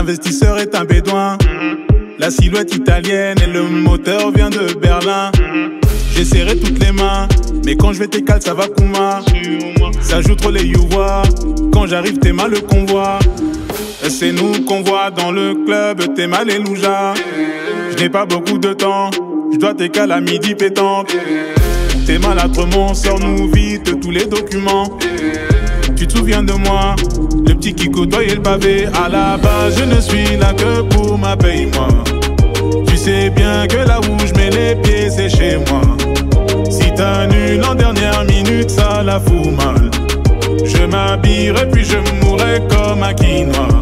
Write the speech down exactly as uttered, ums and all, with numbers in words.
L'investisseur est un bédouin. La silhouette italienne et le moteur vient de Berlin. J'ai serré toutes les mains, mais quand je vais t'écaler ça va Kuma. Ça joue trop les youvois, quand j'arrive t'es mal le convoi. C'est nous qu'on voit dans le club, t'es mal les loujas. Je n'ai pas beaucoup de temps, je dois t'écaler à midi pétante. T'es maladrement, sors-nous vite tous les documents. Tu te souviens de moi, le petit qui côtoyait le pavé. À la base je ne suis là que pour ma paye-moi. Tu sais bien que là où je mets les pieds c'est chez moi. Si t'annules en dernière minute ça la fout mal. Je m'habillerai puis je mourrai comme un quinoa.